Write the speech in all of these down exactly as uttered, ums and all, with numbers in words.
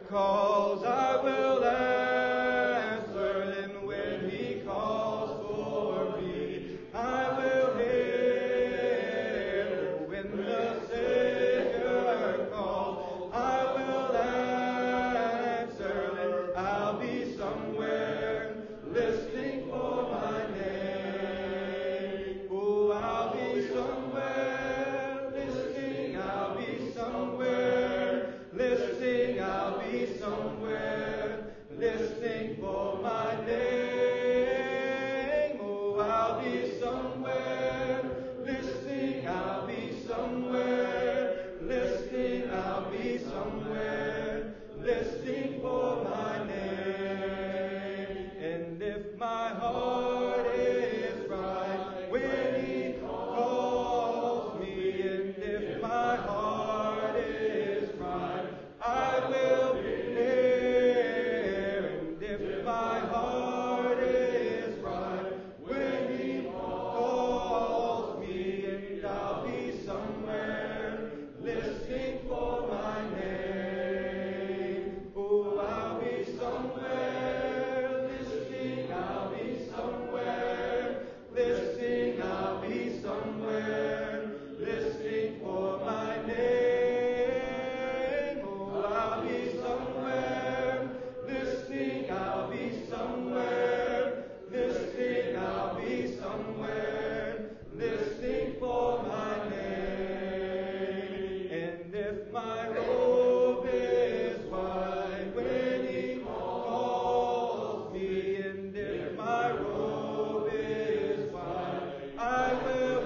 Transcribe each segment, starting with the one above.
calls, I will answer, and when he calls for me, I will hear. When the Savior calls, I will answer, and I'll be somewhere listening for my name. Oh, I'll be somewhere listening, I'll be somewhere listening, I'll be somewhere listening for my name. Oh, I'll be somewhere listening, I'll be somewhere listening, I'll be somewhere listening for my name. And if my heart is right when he calls me, and if my heart is right, I will be there. And if my heart is right when he calls me, and I'll be somewhere listening for my name. Oh, I'll be somewhere listening, I'll be somewhere listening, I'll be somewhere listening for my name. Oh, I'll be somewhere listening, I'll be somewhere listening, I'll be somewhere listening for my name. And if my robe is white when he calls me, and if my robe is white, I will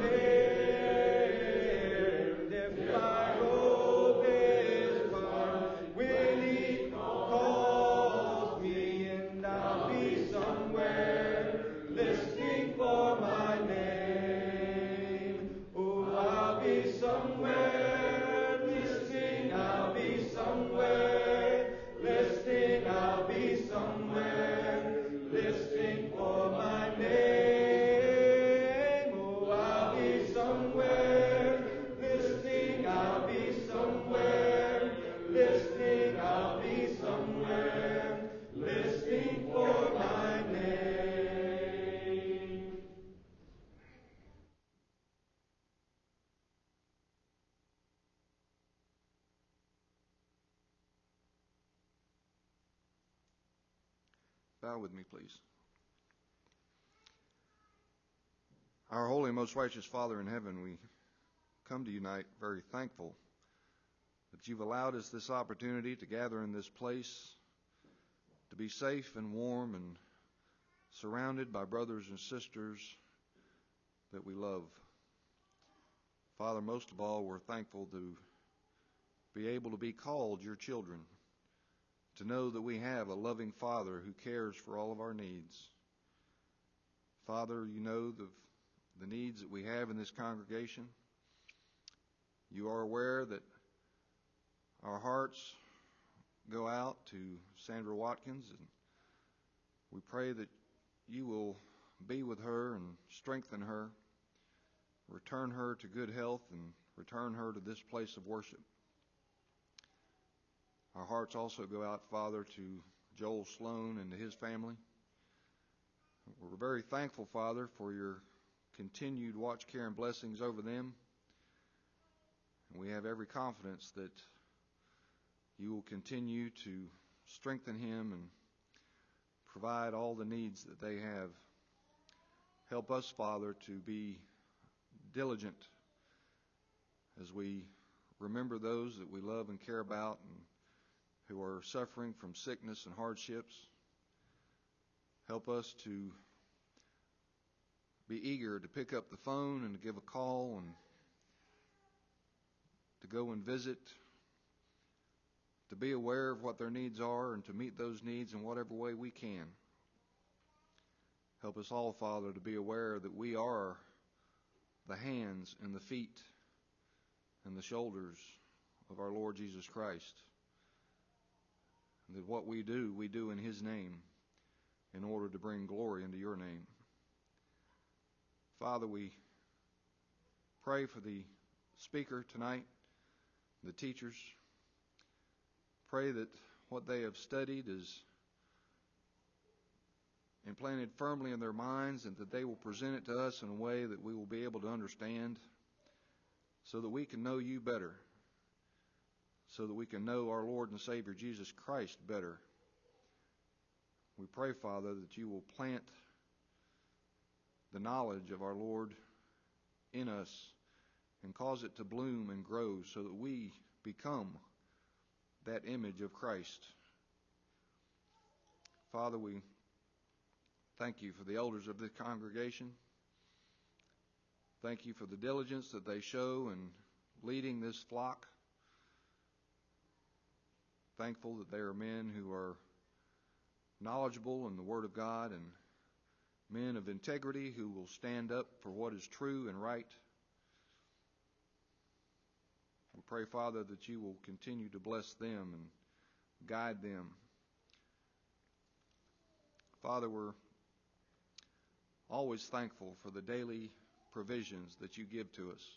hear. And if my robe is white when he calls me, and I'll be somewhere listening for my name. Oh, I'll be somewhere listening, I'll be somewhere listening, I'll be somewhere listening for my name. Oh, I'll be somewhere listening, I'll be somewhere listening, I'll be somewhere listening for my name. Bow with me, please. Our holy and most righteous Father in heaven, we come to you tonight very thankful that you've allowed us this opportunity to gather in this place, to be safe and warm and surrounded by brothers and sisters that we love. Father, most of all, we're thankful to be able to be called your children, to know that we have a loving Father who cares for all of our needs. Father, you know the, the needs that we have in this congregation. You are aware that our hearts go out to Sandra Watkins, and we pray that you will be with her and strengthen her, return her to good health, and return her to this place of worship. Our hearts also go out, Father, to Joel Sloan and to his family. We're very thankful, Father, for your continued watch, care, and blessings over them. And we have every confidence that you will continue to strengthen him and provide all the needs that they have. Help us, Father, to be diligent as we remember those that we love and care about and who are suffering from sickness and hardships. Help us to be eager to pick up the phone and to give a call and to go and visit, to be aware of what their needs are and to meet those needs in whatever way we can. Help us all, Father, to be aware that we are the hands and the feet and the shoulders of our Lord Jesus Christ. And that what we do, we do in his name in order to bring glory into your name. Father, we pray for the speaker tonight, the teachers. Pray that what they have studied is implanted firmly in their minds, and that they will present it to us in a way that we will be able to understand, so that we can know you better, so that we can know our Lord and Savior Jesus Christ better. We pray, Father, that you will plant the knowledge of our Lord in us and cause it to bloom and grow so that we become that image of Christ. Father, we thank you for the elders of this congregation. Thank you for the diligence that they show in leading this flock. Thankful that they are men who are knowledgeable in the Word of God and men of integrity who will stand up for what is true and right. We pray, Father, that you will continue to bless them and guide them. Father, we're always thankful for the daily provisions that you give to us.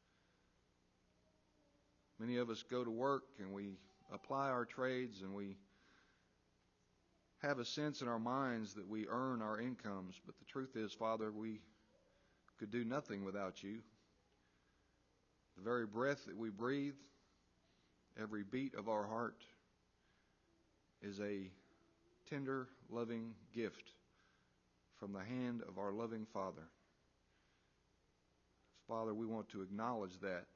Many of us go to work and we apply our trades and we have a sense in our minds that we earn our incomes, but the truth is, Father, we could do nothing without you. The very breath that we breathe, every beat of our heart, is a tender, loving gift from the hand of our loving Father. Father, we want to acknowledge that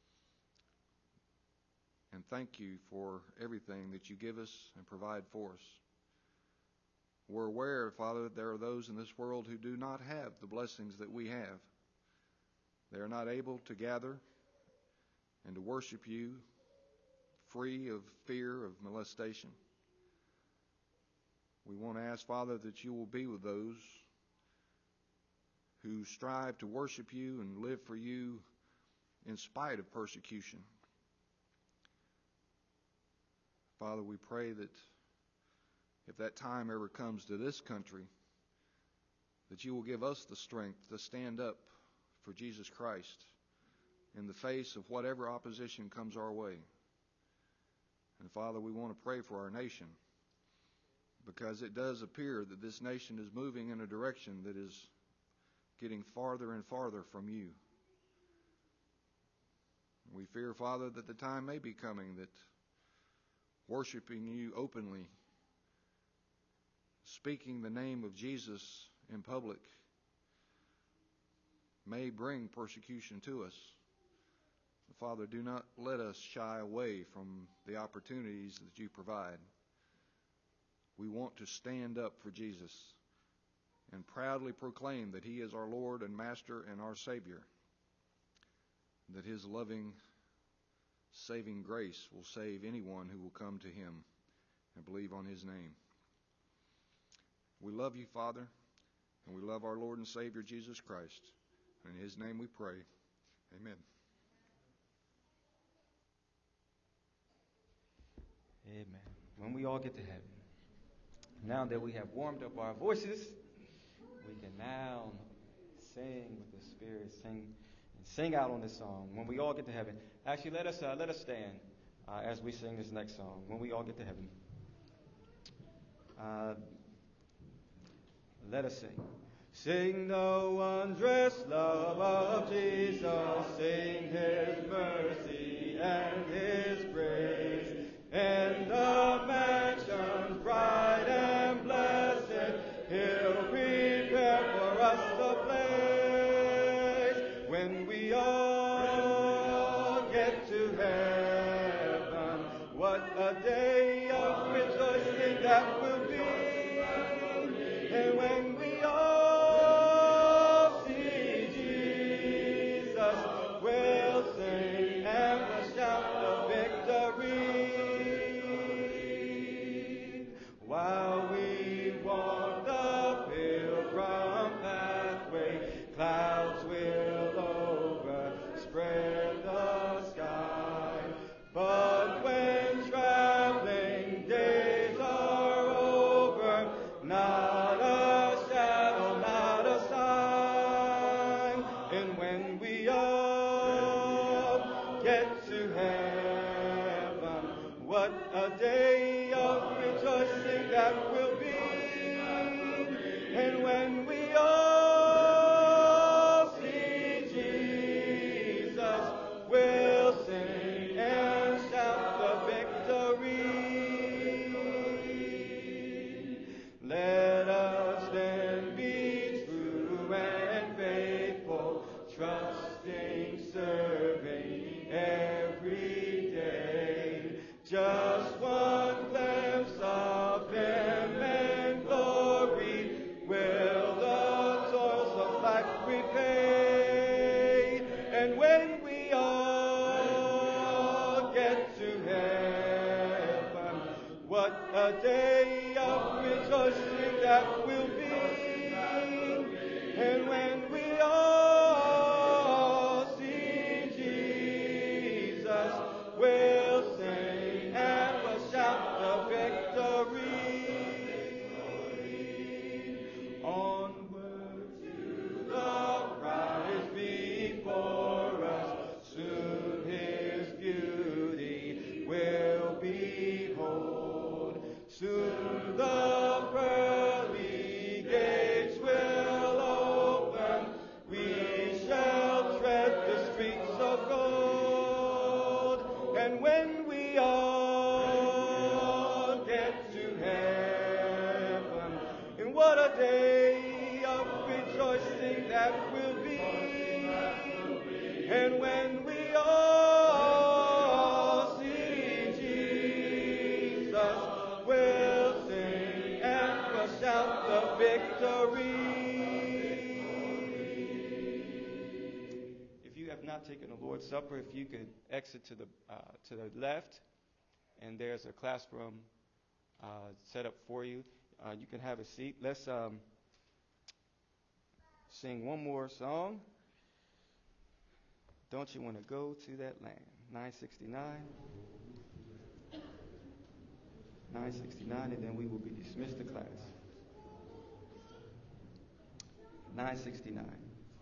and thank you for everything that you give us and provide for us. We're aware, Father, that there are those in this world who do not have the blessings that we have. They are not able to gather and to worship you free of fear of molestation. We want to ask, Father, that you will be with those who strive to worship you and live for you in spite of persecution. Father, we pray that if that time ever comes to this country, that you will give us the strength to stand up for Jesus Christ in the face of whatever opposition comes our way. And Father, we want to pray for our nation, because it does appear that this nation is moving in a direction that is getting farther and farther from you. We fear, Father, that the time may be coming that worshiping you openly, speaking the name of Jesus in public, may bring persecution to us. Father, do not let us shy away from the opportunities that you provide. We want to stand up for Jesus and proudly proclaim that he is our Lord and Master and our Savior, that his loving, saving grace will save anyone who will come to him and believe on his name. We love you, Father, and we love our Lord and Savior Jesus Christ. In his name we pray. Amen. Amen. When we all get to heaven, now that we have warmed up our voices, we can now sing with the Spirit, sing and sing out on this song. When we all get to heaven, actually, let us uh, let us stand uh, as we sing this next song. When we all get to heaven, uh, let us sing. Sing the wondrous love of Jesus, sing his mercy and his grace, and the mansions bright and blessed he'll prepare for us the place. When we all get to heaven, what a day of rejoicing that will be. And when we all see Jesus, we'll sing and we'll shout the victory. While we walk the pilgrim pathway, clouds will overspread the sky. But when traveling days are over, not a shadow, not a sign. And when we all get to heaven, what a day of what a day of rejoicing that will be. And when we all see Jesus, we'll sing and we'll shout the victory. Onward to the rise before us, soon His beauty will behold. Soon the pearly gates will open, we shall tread the streets of gold. And when we all get to heaven, and what a day of rejoicing that will be. And when we all see Jesus, we'll sing and we'll shout the victory. If you have not taken the Lord's Supper, if you could exit to the uh, to the left, and there's a classroom uh, set up for you. Uh, you can have a seat. Let's um, sing one more song. Don't you want to go to that land? nine sixty-nine. nine sixty-nine, and then we will be dismissed to class. nine sixty-nine.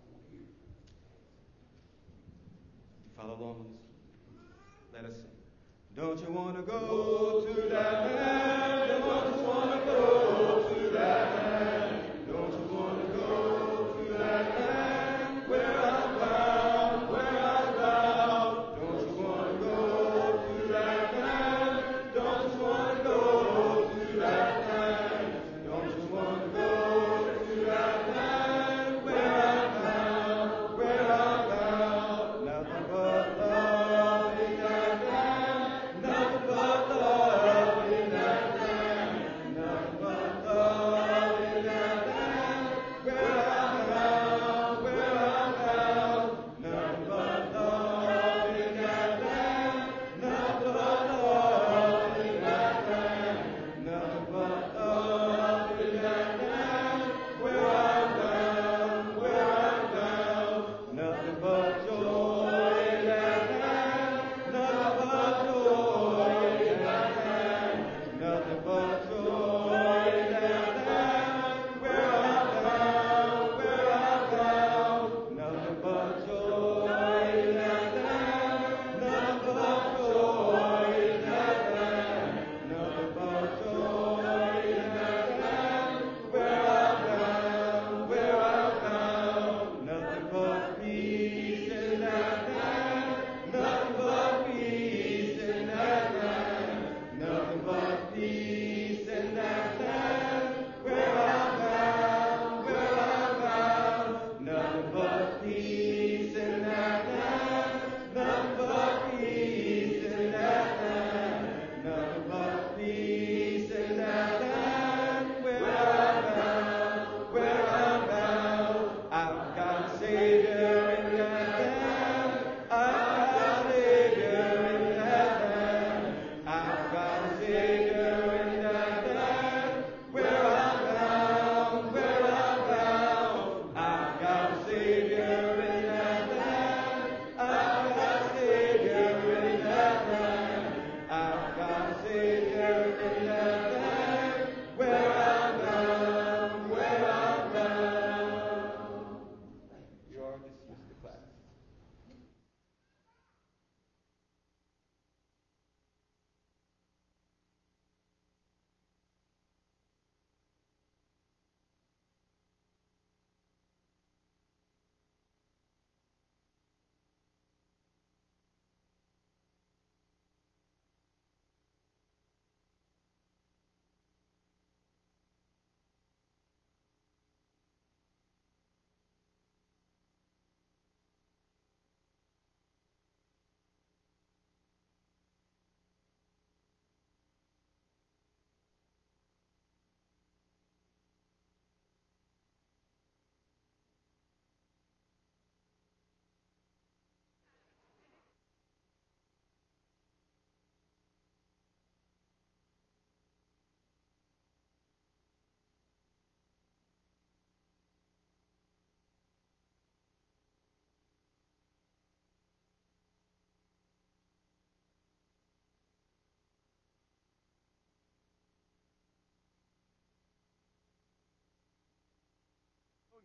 Follow along. Let us sing. Don't you want to go to that land? Don't you want to go to that land? Don't you want to go to that land where I'm bound, where I'm bound? Don't you want to go to that land? Don't you want to go to that land? Don't you want to go to that land where I'm bound, where I'm bound? Nothing but love in that land, nothing but love in that land.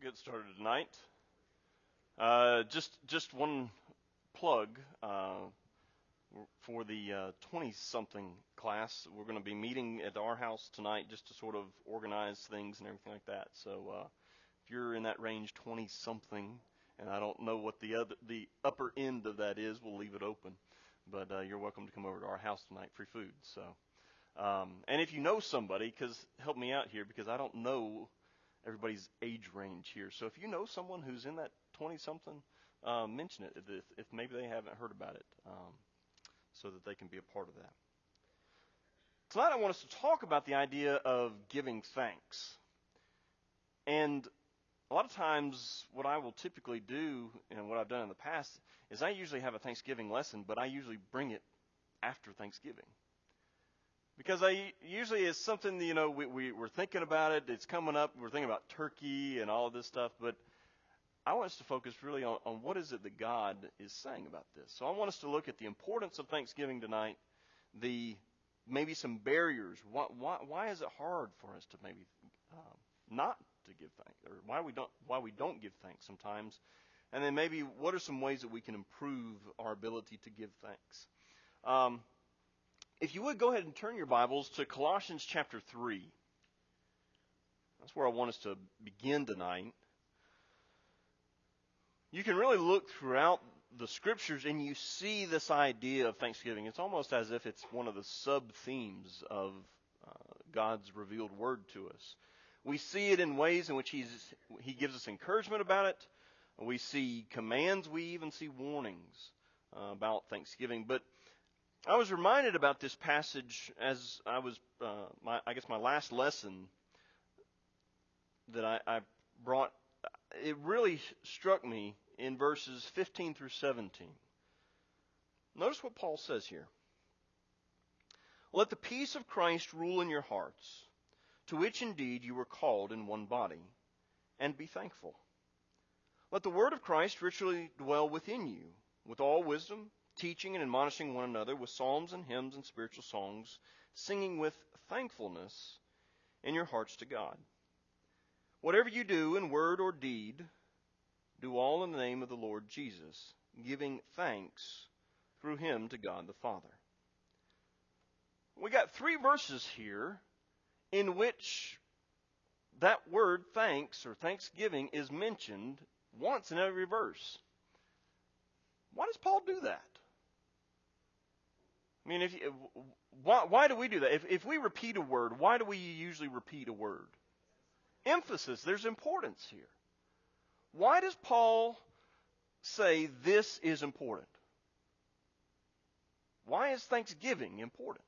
get started tonight. Uh, just just one plug uh, for the uh, twenty-something class. We're going to be meeting at our house tonight just to sort of organize things and everything like that. So uh, if you're in that range, twenty-something, and I don't know what the other the upper end of that is, we'll leave it open. But uh, you're welcome to come over to our house tonight, free food. So, um, and if you know somebody, because help me out here, because I don't know everybody's age range here. So if you know someone who's in that twenty-something, uh, mention it if, if maybe they haven't heard about it, um, so that they can be a part of that. Tonight I want us to talk about the idea of giving thanks. And a lot of times what I will typically do, and what I've done in the past, is I usually have a Thanksgiving lesson, but I usually bring it after Thanksgiving. Because I usually it's something, you know, we, we, we're thinking about it, it's coming up, we're thinking about turkey and all of this stuff, but I want us to focus really on, on what is it that God is saying about this. So I want us to look at the importance of Thanksgiving tonight, the maybe some barriers. Why, why, why is it hard for us to maybe um, not to give thanks, or why we don't why we don't give thanks sometimes, and then maybe what are some ways that we can improve our ability to give thanks. Um, If you would, go ahead and turn your Bibles to Colossians chapter three. That's where I want us to begin tonight. You can really look throughout the Scriptures and you see this idea of Thanksgiving. It's almost as if it's one of the sub-themes of uh, God's revealed Word to us. We see it in ways in which he's, He gives us encouragement about it. We see commands. We even see warnings uh, about Thanksgiving. But I was reminded about this passage as I was, uh, my, I guess my last lesson that I, I brought. It really struck me in verses fifteen through seventeen. Notice what Paul says here. Let the peace of Christ rule in your hearts, to which indeed you were called in one body, and be thankful. Let the word of Christ richly dwell within you, with all wisdom, teaching and admonishing one another with psalms and hymns and spiritual songs, singing with thankfulness in your hearts to God. Whatever you do in word or deed, do all in the name of the Lord Jesus, giving thanks through him to God the Father. We got three verses here in which that word thanks or thanksgiving is mentioned once in every verse. Why does Paul do that? I mean, if you, why, why do we do that? If, if we repeat a word, why do we usually repeat a word? Emphasis. There's importance here. Why does Paul say this is important? Why is Thanksgiving important?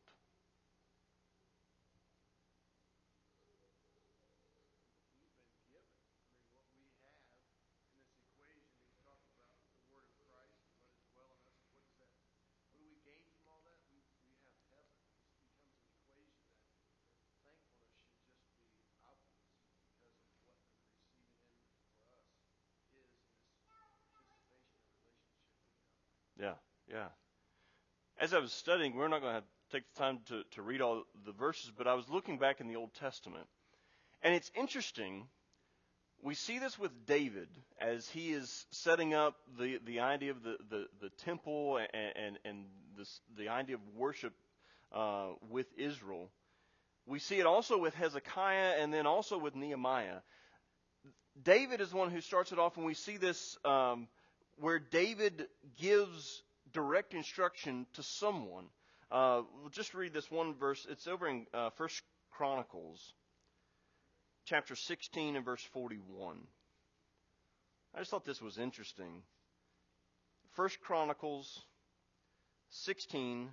Yeah, yeah. As I was studying, we're not going to have to take the time to, to read all the verses, but I was looking back in the Old Testament. And it's interesting. We see this with David as he is setting up the, the idea of the, the, the temple and, and, and this, the idea of worship uh, with Israel. We see it also with Hezekiah and then also with Nehemiah. David is the one who starts it off, and we see this um, where David gives direct instruction to someone. Uh, we'll just read this one verse. It's over in uh, First Chronicles, chapter sixteen and verse forty-one. I just thought this was interesting. First Chronicles sixteen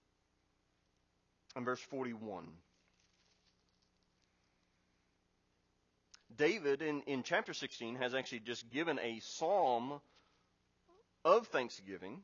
and verse forty-one. David, in, in chapter sixteen, has actually just given a psalm of thanksgiving.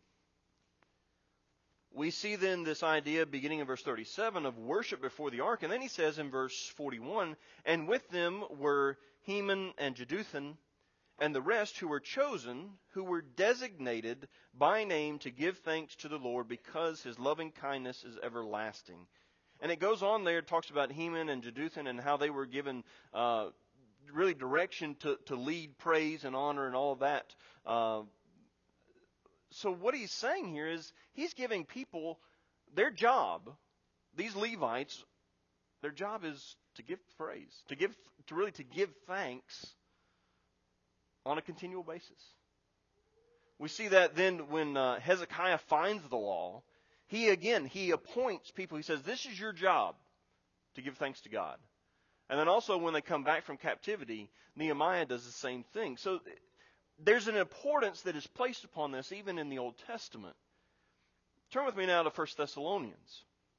We see then this idea beginning in verse thirty-seven of worship before the ark. And then he says in verse forty-one, and with them were Heman and Jeduthun and the rest who were chosen, who were designated by name to give thanks to the Lord because his loving kindness is everlasting. And it goes on there, it talks about Heman and Jeduthun and how they were given uh, really direction to, to lead praise and honor and all of that. Uh, so what he's saying here is he's giving people their job, these Levites, their job is to give praise, to give, to really to give thanks on a continual basis. We see that then when uh, Hezekiah finds the law, he again, he appoints people. He says, this is your job, to give thanks to God. And then also when they come back from captivity, Nehemiah does the same thing. So there's an importance that is placed upon this even in the Old Testament. Turn with me now to First Thessalonians.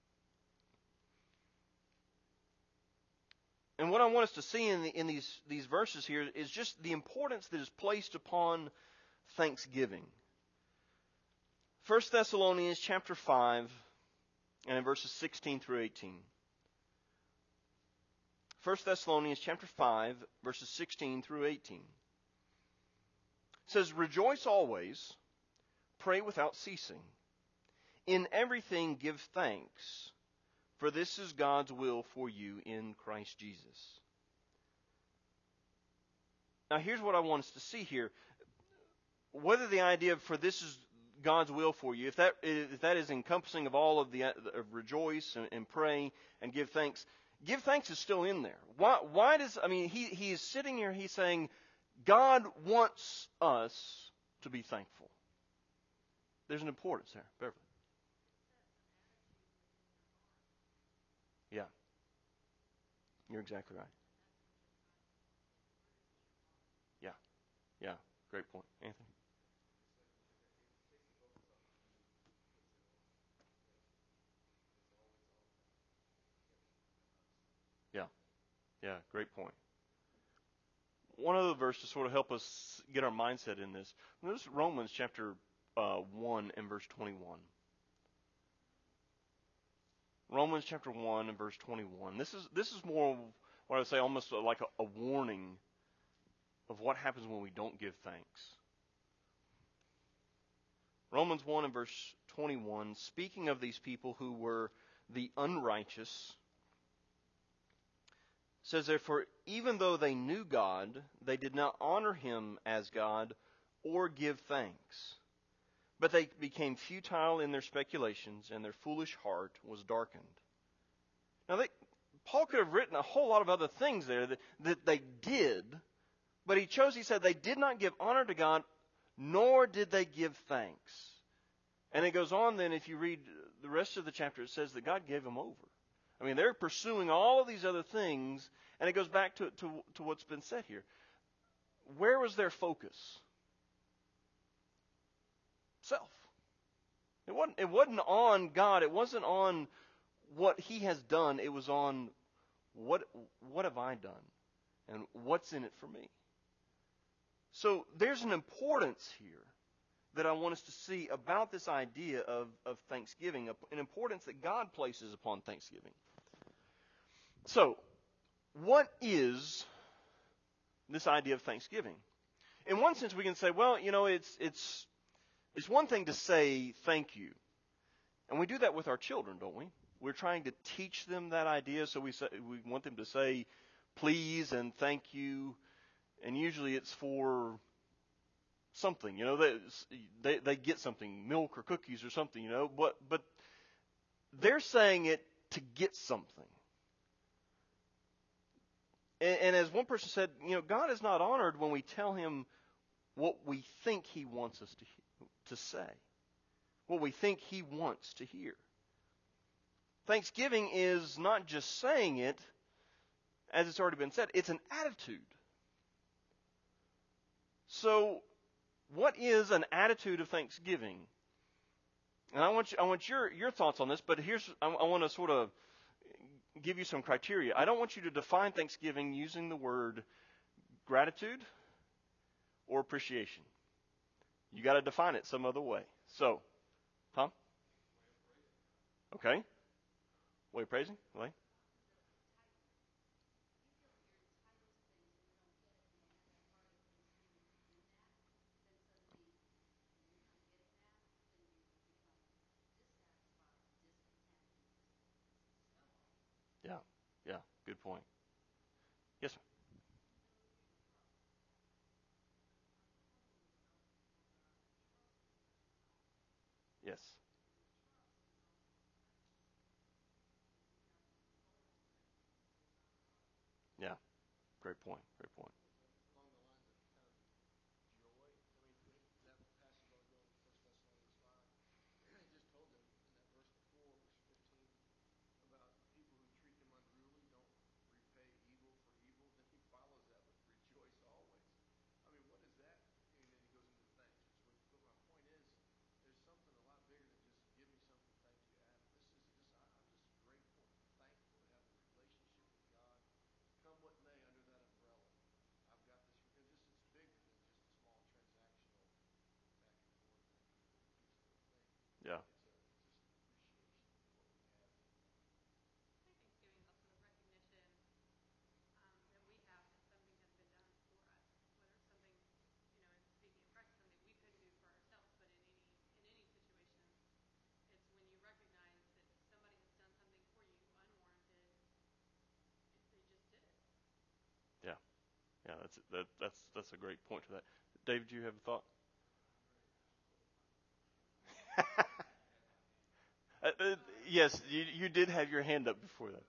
And what I want us to see in, the, in these, these verses here is just the importance that is placed upon thanksgiving. First Thessalonians chapter five, and in verses sixteen through eighteen. First Thessalonians chapter five, verses sixteen through eighteen. It says, rejoice always, pray without ceasing. In everything give thanks, for this is God's will for you in Christ Jesus. Now here's what I want us to see here. Whether the idea of for this is God's will for you, if that if that is encompassing of all of the of rejoice and, and pray and give thanks, give thanks is still in there. Why why does I mean he he is sitting here, he's saying God wants us to be thankful. There's an importance there, Beverly. Yeah. You're exactly right. Yeah. Yeah. Great point. Anthony? Yeah. Yeah. Great point. One other verse to sort of help us get our mindset in this. Notice Romans chapter uh, one and verse twenty-one. Romans chapter one and verse twenty-one. This is this is more what I would say almost like a, a warning of what happens when we don't give thanks. Romans one and verse twenty-one, speaking of these people who were the unrighteous, says, therefore, even though they knew God, they did not honor him as God or give thanks. But they became futile in their speculations, and their foolish heart was darkened. Now, they, Paul could have written a whole lot of other things there that, that they did, but he chose, he said, they did not give honor to God, nor did they give thanks. And it goes on then, if you read the rest of the chapter, it says that God gave them over. I mean, they're pursuing all of these other things, and it goes back to, to, to what's been said here. Where was their focus? Self. It wasn't, it wasn't on God. It wasn't on what he has done. It was on what, what have I done, and what's in it for me. So there's an importance here that I want us to see about this idea of, of thanksgiving, an importance that God places upon thanksgiving. So, what is this idea of thanksgiving? In one sense, we can say, well, you know, it's it's it's one thing to say thank you, and we do that with our children, don't we? We're trying to teach them that idea, so we say, we want them to say please and thank you, and usually it's for something, you know, they, they they get something, milk or cookies or something, you know, but but they're saying it to get something. And, and as one person said, you know, God is not honored when we tell him what we think he wants us to to say, what we think he wants to hear. Thanksgiving is not just saying it, as it's already been said, it's an attitude. So, what is an attitude of thanksgiving? And I want you, I want your your thoughts on this, but here's I, I want to sort of give you some criteria. I don't want you to define thanksgiving using the word gratitude or appreciation. You got to define it some other way. So, Tom? Okay. Way of praising? Elaine? Yeah, yeah, good point. Yes, sir. Yes. Yeah. Great point. Great point. Along the lines of kind of joy, I mean, that passage I was going to First Thessalonians five, he just told them in that verse before, verse fifteen, about people who treat them unruly, don't repay evil for evil. Then he follows that with rejoice always. I mean, what is that? And then he goes into thanks. But my point is, there's something a lot bigger than just give me something, thank you, Adam. This is just, I, I'm just grateful and thankful to have a relationship with God. Come what may under that umbrella. I've got this, because this is bigger than just a small transactional back and forth, thank you for the peace little thing. Yeah. It's a, it's just an appreciation of what we have. I think Thanksgiving is also a recognition um, that we have that something has been done for us. Whether it's something, you know, in speaking of Christ, something we couldn't do for ourselves, but in any in any situation, it's when you recognize that somebody has done something for you unwarranted. They just did it. Yeah. Yeah. That's that. That's that's a great point to that. David, do you have a thought? uh, uh, yes, you you did have your hand up before that.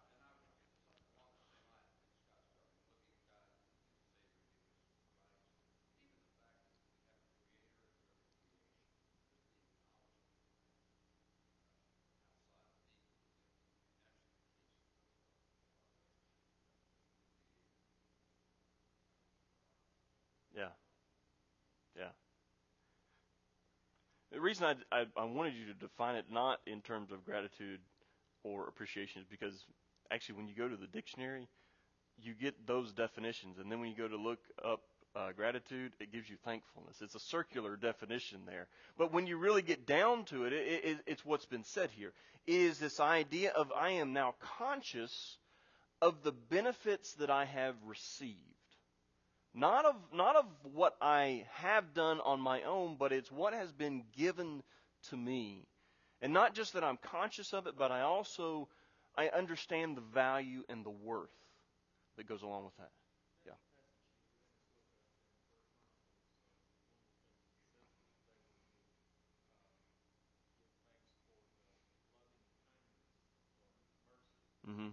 Yeah. Yeah. The reason I, I, I wanted you to define it not in terms of gratitude or appreciation is because actually when you go to the dictionary, you get those definitions. And then when you go to look up uh, gratitude, it gives you thankfulness. It's a circular definition there. But when you really get down to it, it, it it's what's been said here. It is this idea of I am now conscious of the benefits that I have received. Not of not of what I have done on my own, but it's what has been given to me. And not just that I'm conscious of it, but I also I understand the value and the worth that goes along with that. Yeah. Mm-hmm.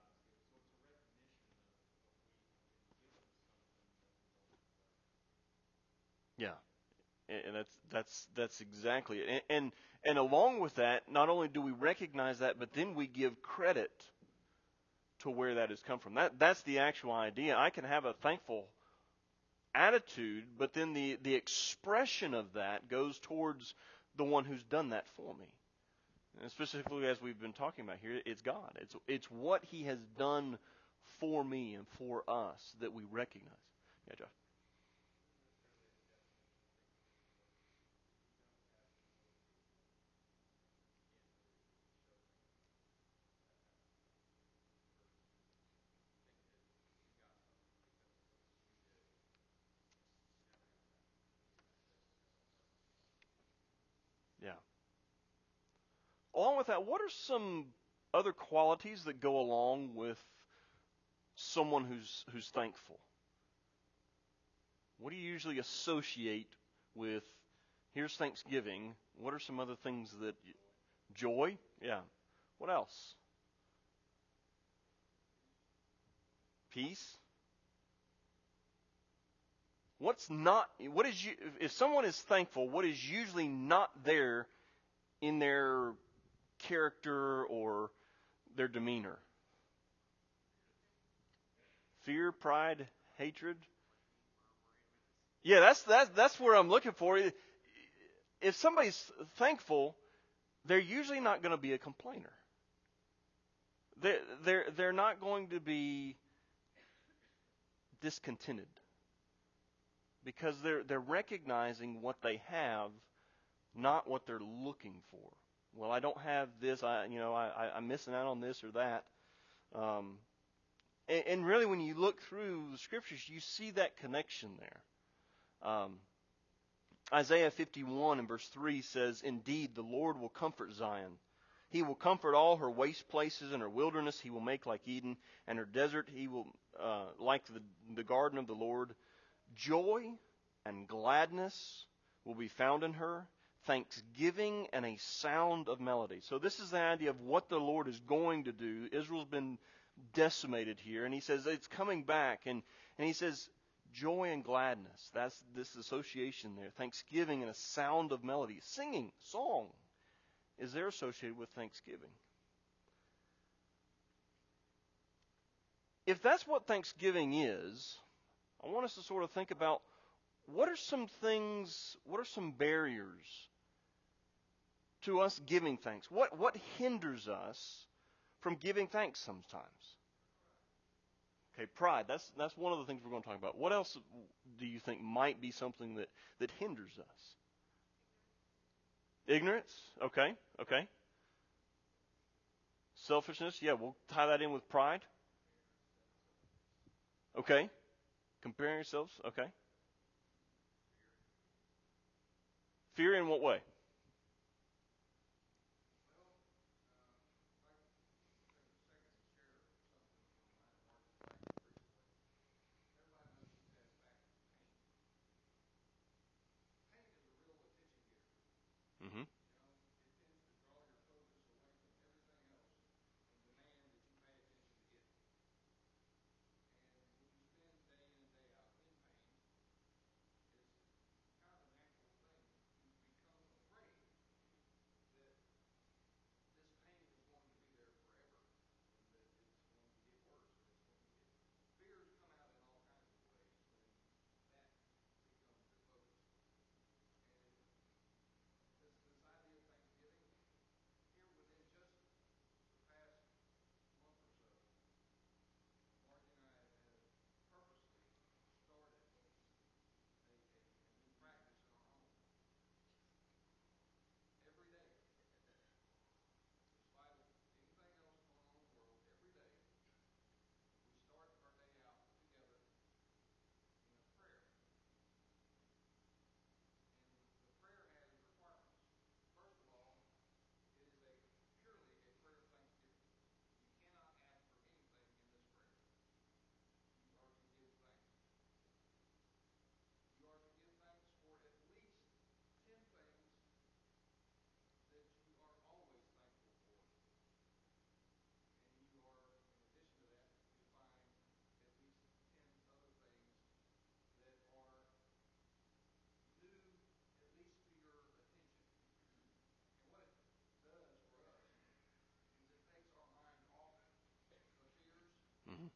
Yeah. And that's that's that's exactly it. And, and and along with that, not only do we recognize that, but then we give credit to where that has come from. That that's the actual idea. I can have a thankful attitude, but then the, the expression of that goes towards the one who's done that for me. And specifically, as we've been talking about here, it's God. It's it's what He has done for me and for us that we recognize. Yeah, Josh. Yeah. Along with that, what are some other qualities that go along with someone who's who's thankful? What do you usually associate with, here's Thanksgiving, what are some other things that, you, joy? Yeah. What else? Peace? What's not, what is you, if someone is thankful, what is usually not there in their character or their demeanor? Fear, pride, hatred? Yeah, that's that's that's where I'm looking for. If somebody's thankful, they're usually not going to be a complainer. They're they're they're not going to be discontented because they're they're recognizing what they have, not what they're looking for. Well, I don't have this. I you know I I'm missing out on this or that. Um, and, and really, when you look through the scriptures, you see that connection there. Um, Isaiah fifty-one and verse three says, "Indeed, the Lord will comfort Zion. He will comfort all her waste places, and her wilderness he will make like Eden, and her desert he will uh, like the, the garden of the Lord. Joy and gladness will be found in her. thanksgiving and a sound of melody. So this is the idea of what the Lord is going to do. Israel's been decimated here, and he says it's coming back, and, and he says joy and gladness. That's this association there. Thanksgiving and a sound of melody. Singing, song is there associated with thanksgiving. If that's what Thanksgiving is, I want us to sort of think about what are some things, what are some barriers to us giving thanks? What what hinders us from giving thanks sometimes? Okay, pride. That's that's one of the things we're going to talk about. What else do you think might be something that, that hinders us? Ignorance? Okay, okay. Selfishness? Yeah, we'll tie that in with pride. Okay. Comparing yourselves? Okay. Fear in what way? Mm-hmm. Mm-hmm.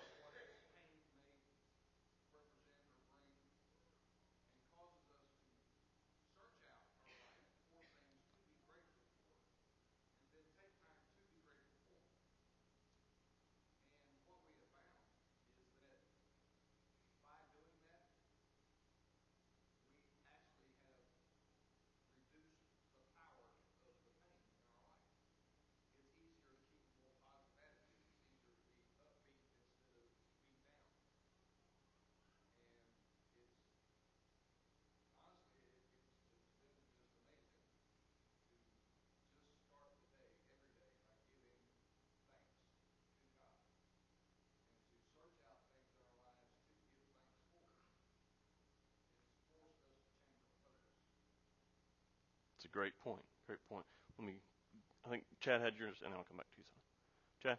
It's a great point. Great point. Let me. I think Chad had yours, and then I'll come back to you, son. Chad.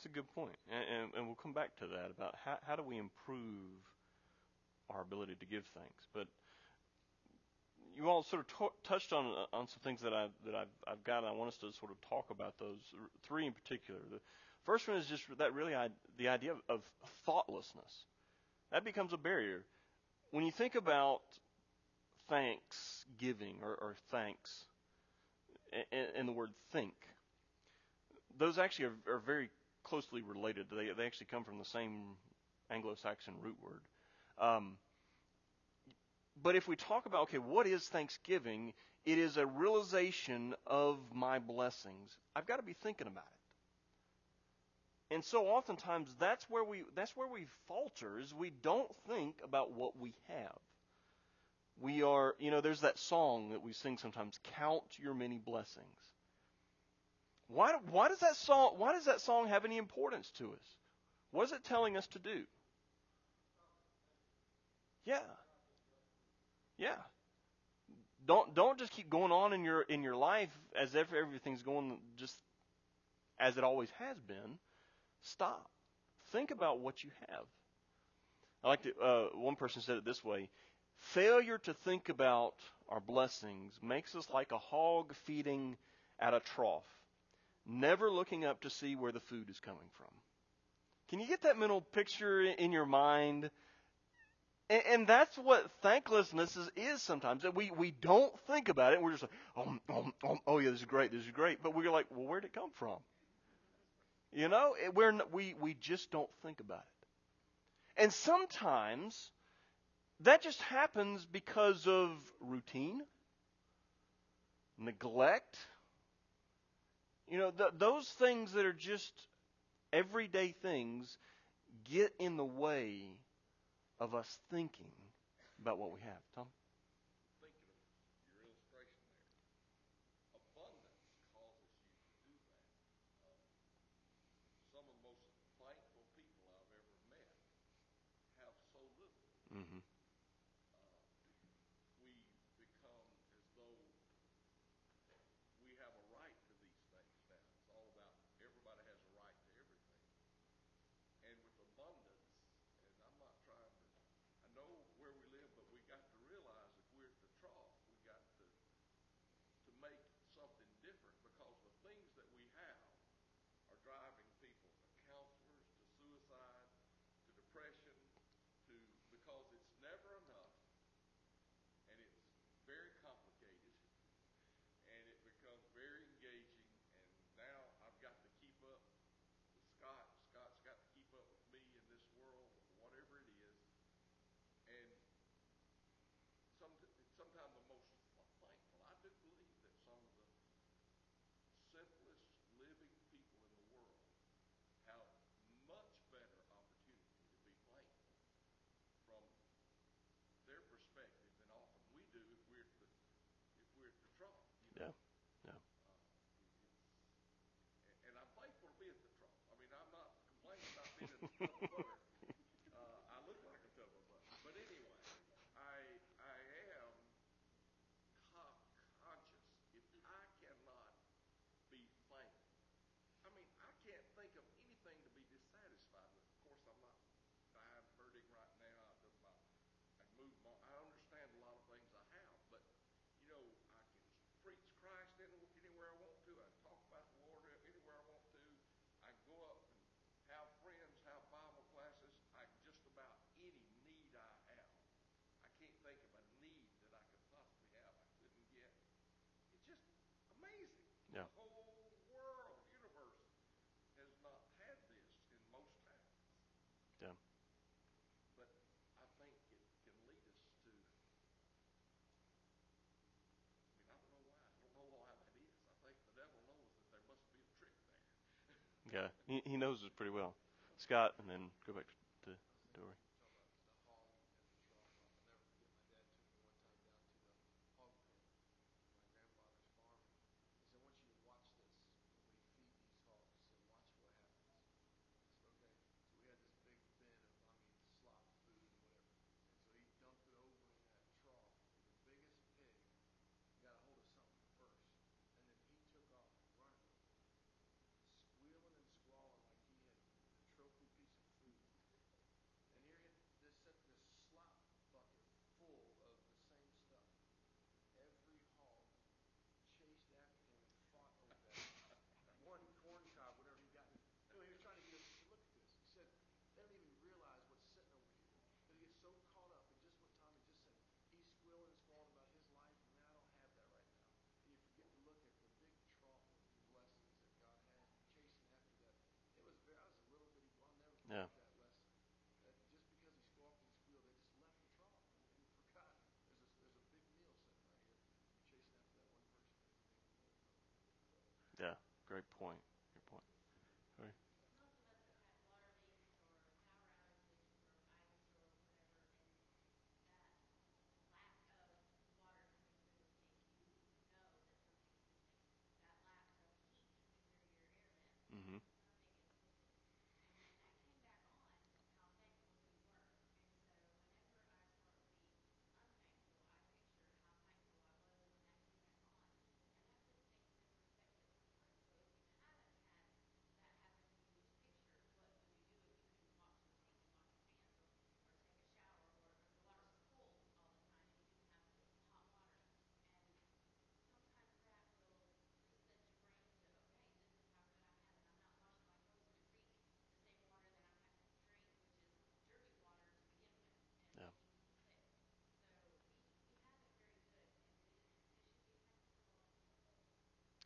It's a good point, and, and, and we'll come back to that about how, how do we improve our ability to give thanks. But you all sort of t- touched on on some things that I that I've, I've got. And I want us to sort of talk about those three in particular. The first one is just that really I, the idea of, of thoughtlessness. That becomes a barrier when you think about thanksgiving or, or thanks, and, and the word think. Those actually are, are very closely related. They they actually come from the same Anglo-Saxon root word. Um, but if we talk about, okay, what is thanksgiving? It is a realization of my blessings. I've got to be thinking about it. And so oftentimes that's where we that's where we falter, is we don't think about what we have. We are, you know, there's that song that we sing sometimes, "Count your many blessings." Why, why does that song why does that song have any importance to us? What is it telling us to do? Yeah. Yeah. Don't don't just keep going on in your in your life as if everything's going just as it always has been. Stop. Think about what you have. I like to, uh, one person said it this way: failure to think about our blessings makes us like a hog feeding at a trough, never looking up to see where the food is coming from. Can you get that mental picture in your mind? And, and that's what thanklessness is, is sometimes. That we, we don't think about it. And we're just like, oh, oh, oh, oh, yeah, this is great, this is great. But we're like, well, where'd it come from? You know, it, we're, we, we just don't think about it. And sometimes that just happens because of routine, neglect. You know, th- those things that are just everyday things get in the way of us thinking about what we have. Tom? Thinking of your illustration there, abundance causes you to do that. Uh, some of the most thankful people I've ever met have so little. Mm-hmm. Uh, we become as though we have a right to these things now. It's all about everybody has a right to everything. And with abundance, and I'm not trying to, I know where we live, but we got to realize if we're at the trough, we got to to make something different, because the things that we have are driving people to counselors, to suicide, to depression, to because it's never enough, and it's very complicated, and it becomes very engaging. And now I've got to keep up with Scott. Scott's got to keep up with me in this world, whatever it is. And some, sometimes the most thankful, I do believe that some of the simplest living people in the world have much better opportunity to be thankful from their perspective than often we do if we're at the if we're at the trough. You know? Yeah. Yeah. Uh, and I'm thankful to be at the trough. I mean, I'm not complaining about being at the tub of butter. Uh, I look like a tub of butter, but anyway, I I am co- conscious. If I cannot be thankful, I mean, I can't think of anything to be dissatisfied with. Of course, I'm not dying, hurting right now. I do my, I move my, I understand a lot of things I have, but you know, I can preach Christ anywhere I want to. I can talk about the Lord anywhere I want to. I can go up and have friends, have Bible classes. I can just about any need I have. I can't think of a need that I could possibly have I couldn't get. It's just amazing. Yeah. The whole world, universe has not had this in most times. Yeah. But I think it can lead us to, I mean, I don't know why. I don't know why that is. I think the devil knows that there must be a trick there. Yeah. He, he knows us pretty well. Scott, and then go back to Dory. Talk about the hog at the trough. I'll never forget my dad took me one time down to the hog pen, my grandfather's farm. He said, I want you to watch this when we feed these hogs. He said, watch what happens. I said, okay. So we had this big bin of, I mean, slop food and whatever. And so he dumped it over in that trough. And the biggest pig got a hold of something first. And then he took off running with it, squealing and squalling like he had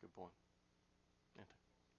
good point. Anthony.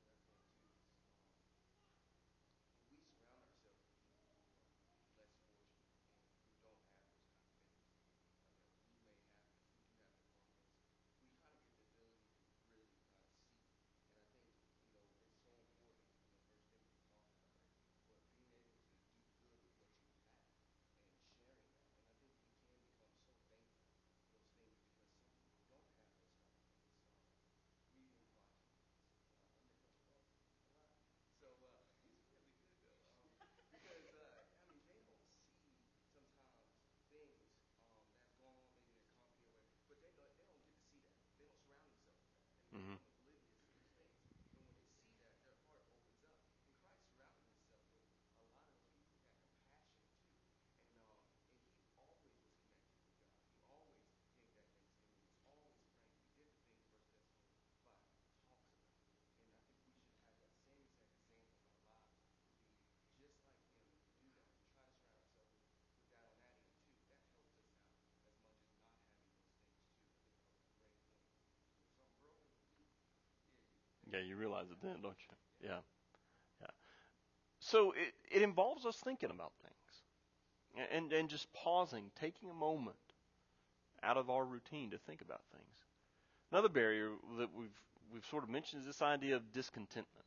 We surround ourselves with people who are less fortunate and who don't have those kind of things. Like uh, we may have, if we do have apartments, we kind of get the ability to really kind of see. And I think, you know, it's so important, you know, First Timothy talks about it, but being able to do good with what you have and sharing that. And I think we can become so thankful for those things because some people don't have those kind of things. Um, we've been watching this. Uh, I'm making a noise a lot. So uh, it's really good though, um, because uh, I mean they don't see sometimes things um, that's going on maybe in their company or whatever, but they don't they don't get to see that. They don't surround themselves with that. They Mm-hmm. become oblivious to those things, and when they see that, their heart opens up. And Christ surrounded himself with a lot of those people who had compassion too, and um, and he always was connected with God. He always gave that thanksgiving. He was always praying. He did the things First Thessalonians five talks about. And I think we should have that same exact example in our lives to be just like him and to do that and try to surround ourselves with, with that on that end too. That helps us out as much as not having those things too. I think that was a great point. So if something broken, you hear you. Yeah, you realize it then, don't you? Yeah. Yeah. So it, it involves us thinking about things and, and just pausing, taking a moment out of our routine to think about things. Another barrier that we've we've sort of mentioned is this idea of discontentment.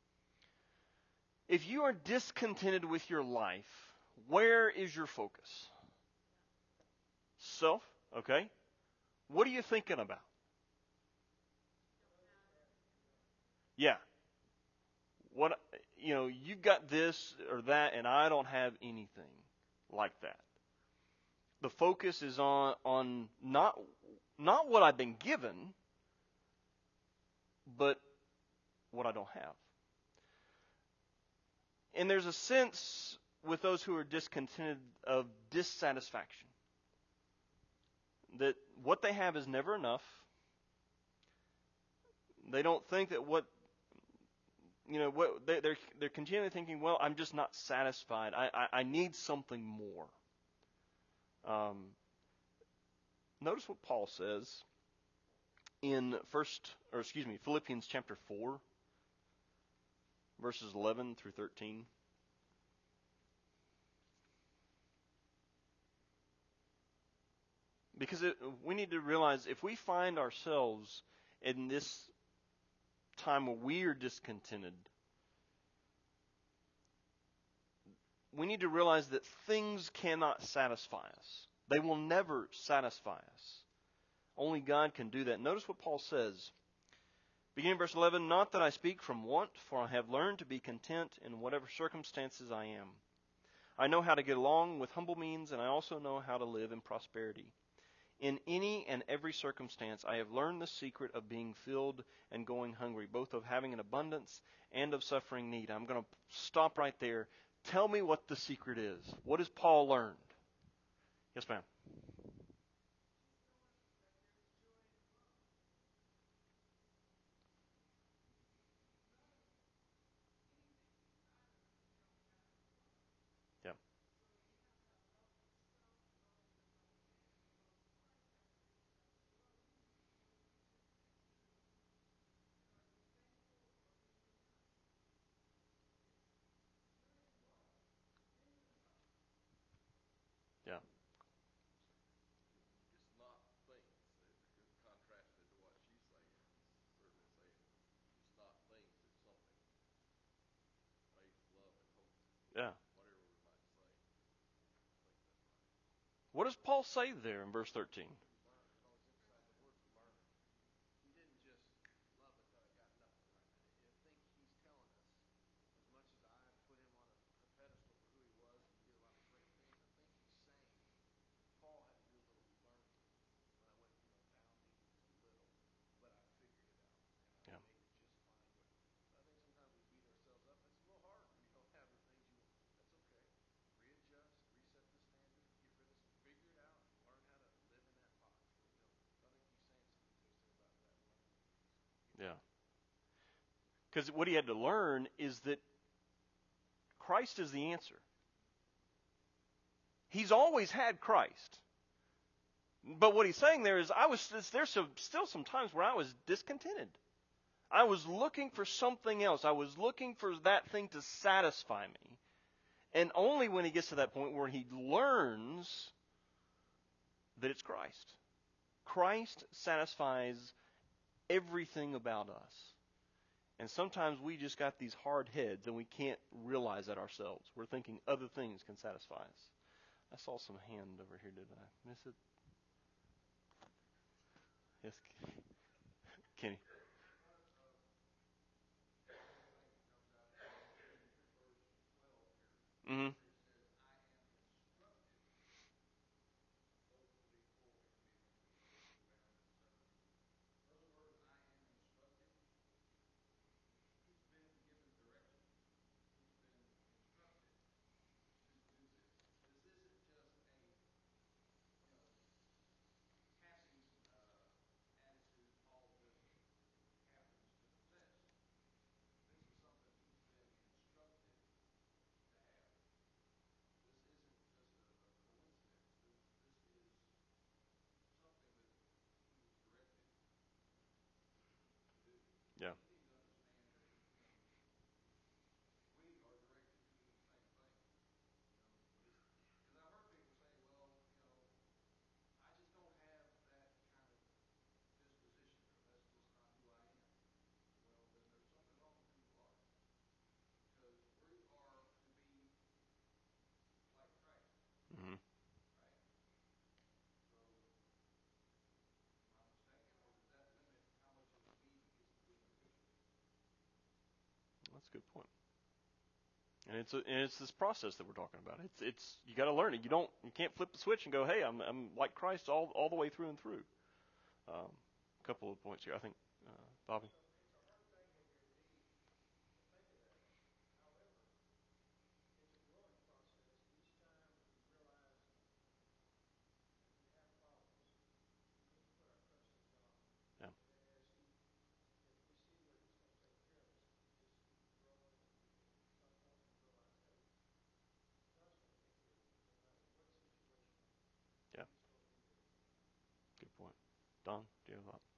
If you are discontented with your life, where is your focus? Self, okay? What are you thinking about? Yeah. What, you know, you've got this or that and I don't have anything like that. The focus is on on not not what I've been given, but what I don't have. And there's a sense with those who are discontented of dissatisfaction. That what they have is never enough. They don't think that what, you know, what they, they're they're continually thinking, well, I'm just not satisfied. I I, I need something more. Um, notice what Paul says in first, or excuse me, Philippians chapter four, verses eleven through thirteen. Because it, we need to realize if we find ourselves in this time where we are discontented, we need to realize that things cannot satisfy us. They will never satisfy us. Only God can do that. Notice what Paul says. Beginning verse eleven, not that I speak from want, for I have learned to be content in whatever circumstances I am. I know how to get along with humble means, and I also know how to live in prosperity. In any and every circumstance, I have learned the secret of being filled and going hungry, both of having an abundance and of suffering need. I'm going to stop right there. Tell me what the secret is. What has Paul learned? Yes, ma'am. Yeah. Yeah. It's not things. It's contrasted to what she's saying. He's certainly saying it's not things. It's something. Faith, love, and hope. Yeah. Whatever we might say. I think that's right. What does Paul say there in verse thirteen? Learn. It always emphasize the word learn. He didn't just love it, but I got nothing. Right? I think he's telling us, as much as I put him on a, a pedestal for who he was, and he did a lot of great things. I think he's saying Paul had to do a little learning when I went, you know, down even to little, but I figured it out and I Yeah. made it just fine with it. So I think sometimes we beat ourselves up. It's a little hard when you don't have the things you want. That's okay. Readjust, reset the standard, get rid of some, figure it out, learn how to live in that box where we don't. So I think he's saying something to us there about that learning. Yeah. Because what he had to learn is that Christ is the answer. He's always had Christ. But what he's saying there is, I was there's some, still some times where I was discontented. I was looking for something else. I was looking for that thing to satisfy me. And only when he gets to that point where he learns that it's Christ. Christ satisfies everything about us. And sometimes we just got these hard heads and we can't realize that ourselves. We're thinking other things can satisfy us. I saw some hand over here. Did I miss it? Yes, Kenny. Mm-hmm. Yeah. Mm-hmm. That's a good point. And it's a, and it's this process that we're talking about. It's it's you got to learn it. You don't you can't flip the switch and go, hey, I'm I'm like Christ all all the way through and through. Um, a couple of points here, I think, uh, Bobby. Yeah. Yeah. Good point. Don, do you have a thought?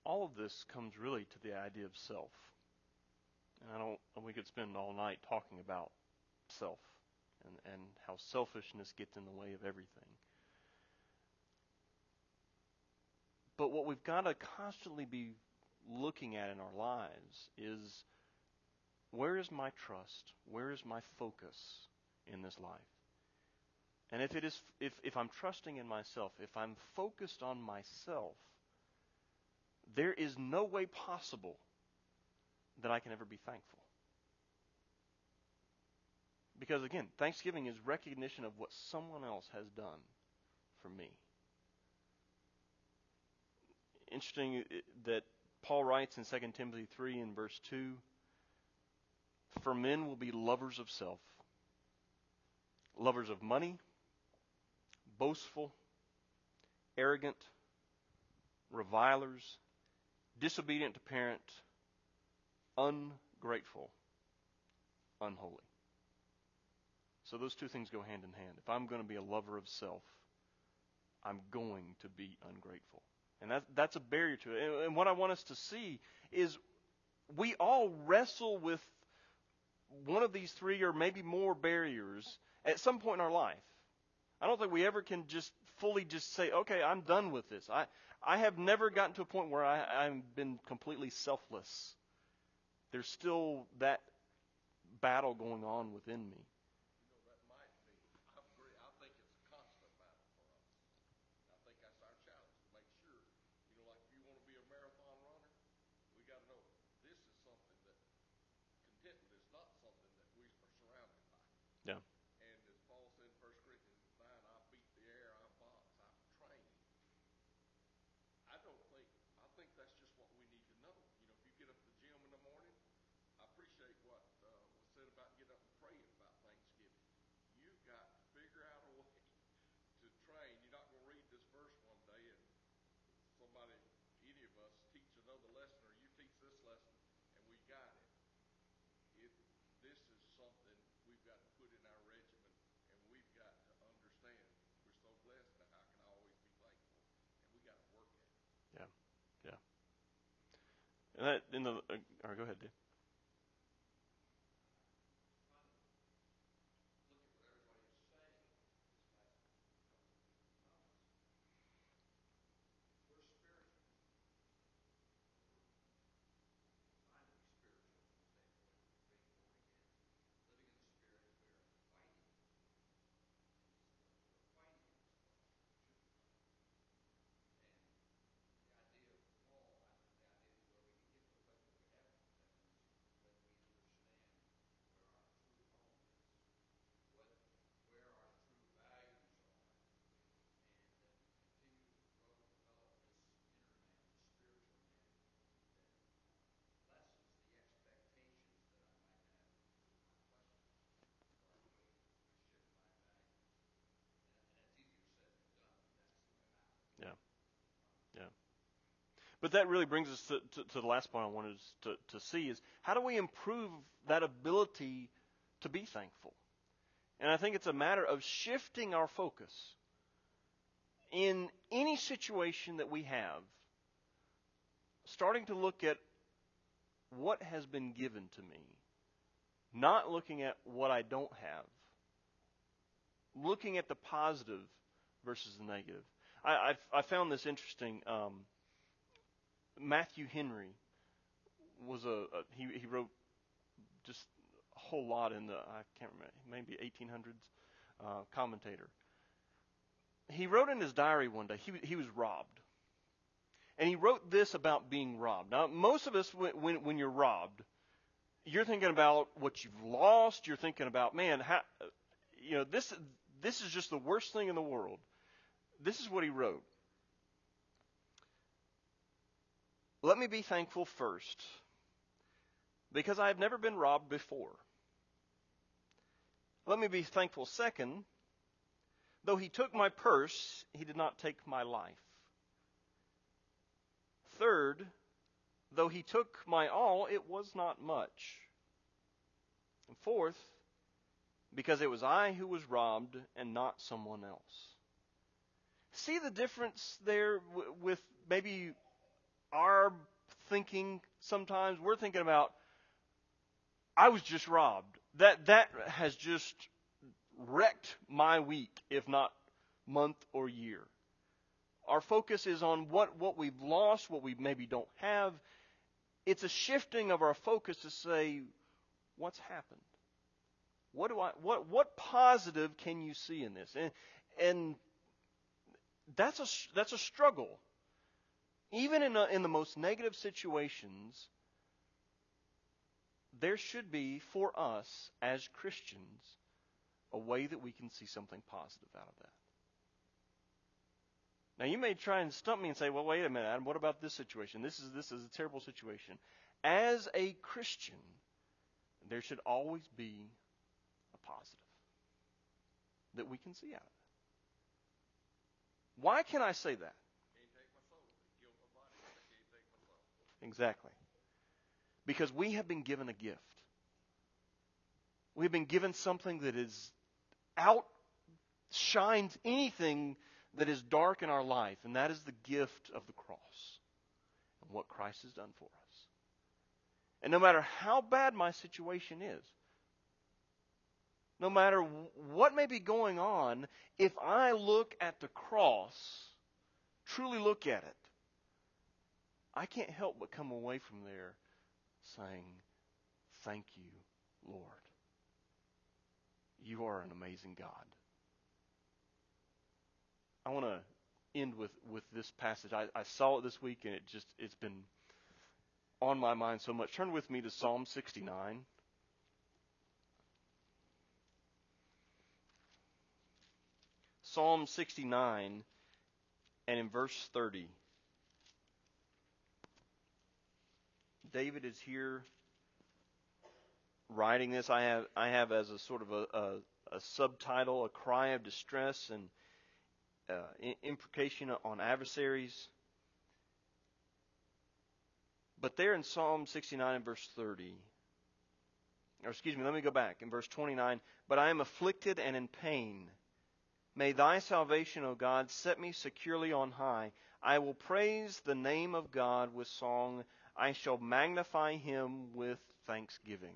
all of this comes really to the idea of self. And I don't, we could spend all night talking about self and, and how selfishness gets in the way of everything. But what we've got to constantly be looking at in our lives is, where is my trust? Where is my focus in this life? And if it is, if, if I'm trusting in myself, if I'm focused on myself, there is no way possible that I can ever be thankful. Because again, thanksgiving is recognition of what someone else has done for me. Interesting that Paul writes in Second Timothy three in verse two, for men will be lovers of self, lovers of money, boastful, arrogant, revilers, disobedient to parent, ungrateful, unholy. So those two things go hand in hand. If I'm going to be a lover of self, I'm going to be ungrateful. And that, that's a barrier to it. And, and what I want us to see is we all wrestle with one of these three or maybe more barriers at some point in our life. I don't think we ever can just fully just say, okay, I'm done with this. I, I have never gotten to a point where I, I've been completely selfless. There's still that battle going on within me. You know, that might be, I agree, I think it's a constant battle for us. I think that's our challenge, to make sure, you know, like if you want to be a marathon runner, we got to know this is something that, contentment is not something that we are surrounded by. Yeah. And as Paul said in First Corinthians nine, I beat the air, I box, I train. I don't think, I think that's just what we need to know. You know, if you get up to the gym in the morning, I appreciate what uh, was said about getting up and praying about Thanksgiving. You've got to figure out a way to train. You're not going to read this verse one day and somebody, any of us, teach another lesson, or you teach this lesson, and we got it. It this is something we've got to put in our regimen, and we've got to understand we're so blessed that I can always be thankful, and we got to work at it. Yeah. Yeah. And that in the uh, all right, go ahead, Dave. Yeah. Yeah. But that really brings us to, to, to the last point I wanted us to, to see is, how do we improve that ability to be thankful? And I think it's a matter of shifting our focus in any situation that we have, starting to look at what has been given to me, not looking at what I don't have, looking at the positive versus the negative. I, I've, I found this interesting. Um, Matthew Henry was a, a he, he wrote just a whole lot in the, I can't remember, maybe eighteen hundreds uh, commentator. He wrote in his diary one day, he, he was robbed. And he wrote this about being robbed. Now, most of us, when, when, when you're robbed, you're thinking about what you've lost. You're thinking about, man, how, you know, this, this is just the worst thing in the world. This is what he wrote. Let me be thankful first, because I have never been robbed before. Let me be thankful second, though he took my purse, he did not take my life. Third, though he took my all, it was not much. And fourth, because it was I who was robbed and not someone else. See the difference there w- with maybe our thinking sometimes, we're thinking about, I was just robbed. That that has just wrecked my week, if not month or year. Our focus is on what, what we've lost, what we maybe don't have. It's a shifting of our focus to say, what's happened? What do I what what positive can you see in this? And and that's a that's a struggle. Even in a, in the most negative situations, there should be for us as Christians a way that we can see something positive out of that. Now you may try and stump me and say, "Well, wait a minute, Adam, what about this situation? This is this is a terrible situation." As a Christian, there should always be a positive that we can see out of it. Why can I say that? Exactly. Because we have been given a gift. We've been given something that is outshines anything that is dark in our life, and that is the gift of the cross and what Christ has done for us. And no matter how bad my situation is, no matter what may be going on, if I look at the cross, truly look at it, I can't help but come away from there saying, thank you, Lord. You are an amazing God. I want to end with, with this passage. I, I saw it this week, and it just, it's been on my mind so much. Turn with me to Psalm sixty-nine. Psalm sixty-nine, and in verse thirty. David is here writing this. I have I have as a sort of a, a, a subtitle, a cry of distress and uh, imprecation on adversaries. But there in Psalm sixty-nine and verse thirty, or excuse me, let me go back. In verse twenty-nine, but I am afflicted and in pain. May thy salvation, O God, set me securely on high. I will praise the name of God with song. I shall magnify him with thanksgiving.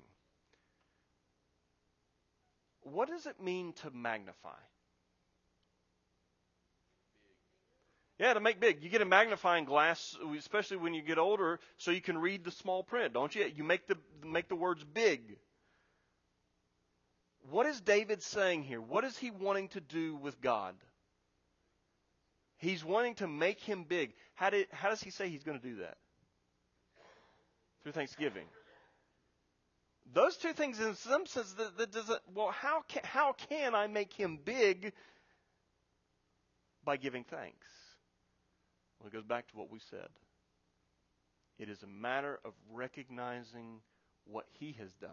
What does it mean to magnify? Yeah, to make big. You get a magnifying glass, especially when you get older, so you can read the small print, don't you? You make the make the words big. What is David saying here? What is he wanting to do with God? He's wanting to make him big. How did how does he say he's going to do that? Through thanksgiving. Those two things, in some sense, that, that doesn't. Well, how can how can I make him big? By giving thanks. Well, it goes back to what we said. It is a matter of recognizing what he has done.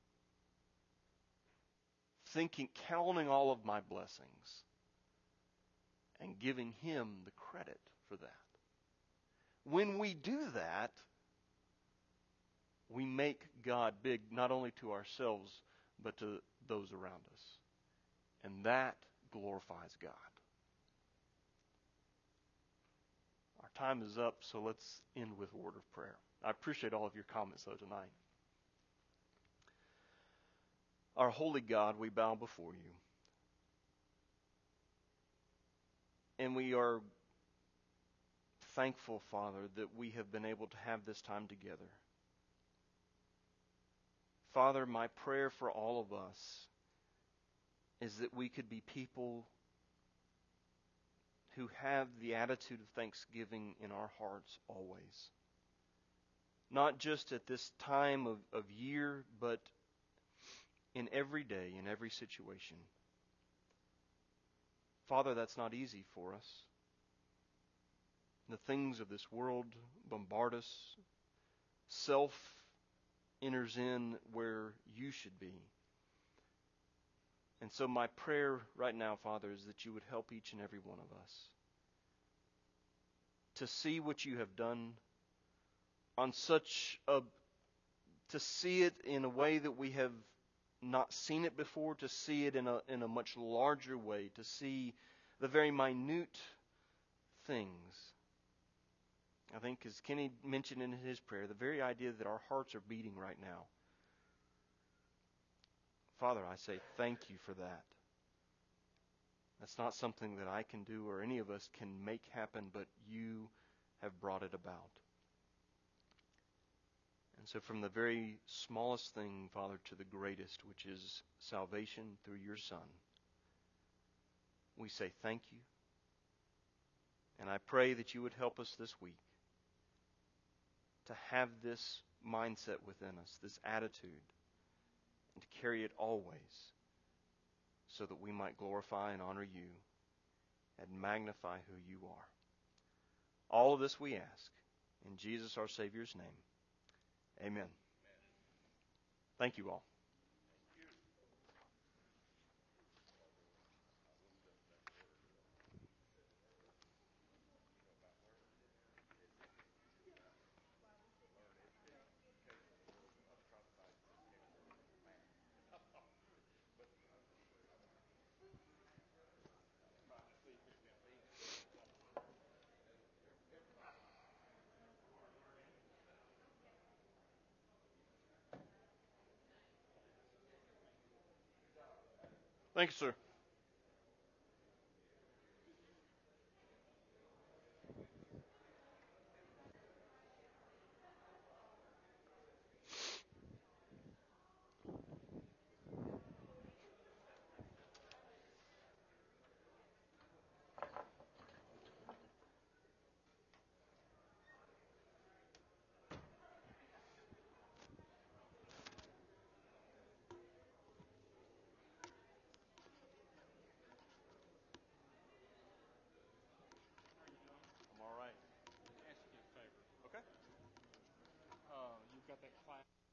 Thinking, counting all of my blessings, and giving him the credit for that. When we do that, we make God big, not only to ourselves, but to those around us. And that glorifies God. Our time is up, so let's end with a word of prayer. I appreciate all of your comments, though, tonight. Our holy God, we bow before you. And we are thankful, Father, that we have been able to have this time together. Father, my prayer for all of us is that we could be people who have the attitude of thanksgiving in our hearts always. Not just at this time of, of year, but in every day, in every situation. Father, that's not easy for us. The things of this world bombard us. Self enters in where you should be. And so my prayer right now, Father, is that you would help each and every one of us to see what you have done on such a, to see it in a way that we have not seen it before, to see it in a in a much larger way, to see the very minute things I think, as Kenny mentioned in his prayer, the very idea that our hearts are beating right now. Father, I say thank you for that. That's not something that I can do or any of us can make happen, but you have brought it about. And so from the very smallest thing, Father, to the greatest, which is salvation through your Son, we say thank you. And I pray that you would help us this week to have this mindset within us, this attitude, and to carry it always so that we might glorify and honor you and magnify who you are. All of this we ask in Jesus our Savior's name. Amen. Thank you all. Thank you, sir. I'm all right. Ask you a favor. Okay. Uh, you've got that class.